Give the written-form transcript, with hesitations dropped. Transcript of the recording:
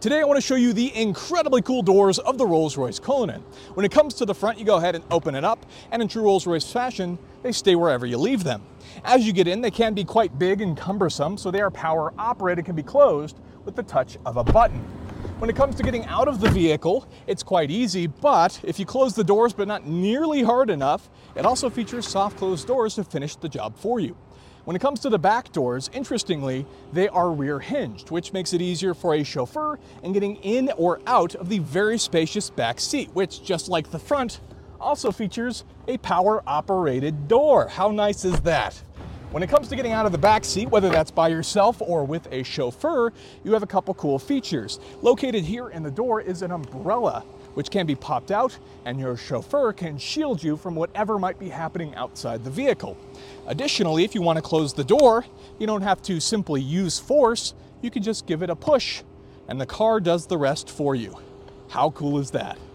Today I want to show you the incredibly cool doors of the Rolls-Royce Cullinan. When it comes to the front, you go ahead and open it up, and in true Rolls-Royce fashion, they stay wherever you leave them. As you get in, they can be quite big and cumbersome, so they are power operated, can be closed with the touch of a button. When it comes to getting out of the vehicle, it's quite easy, but if you close the doors but not nearly hard enough, it also features soft closed doors to finish the job for you. When it comes to the back doors, interestingly, they are rear hinged, which makes it easier for a chauffeur in getting in or out of the very spacious back seat, which, just like the front, also features a power operated door. How nice is that? When it comes to getting out of the back seat, whether that's by yourself or with a chauffeur, you have a couple cool features. Located here in the door is an umbrella, which can be popped out, and your chauffeur can shield you from whatever might be happening outside the vehicle. Additionally, if you want to close the door, you don't have to simply use force, you can just give it a push, and the car does the rest for you. How cool is that?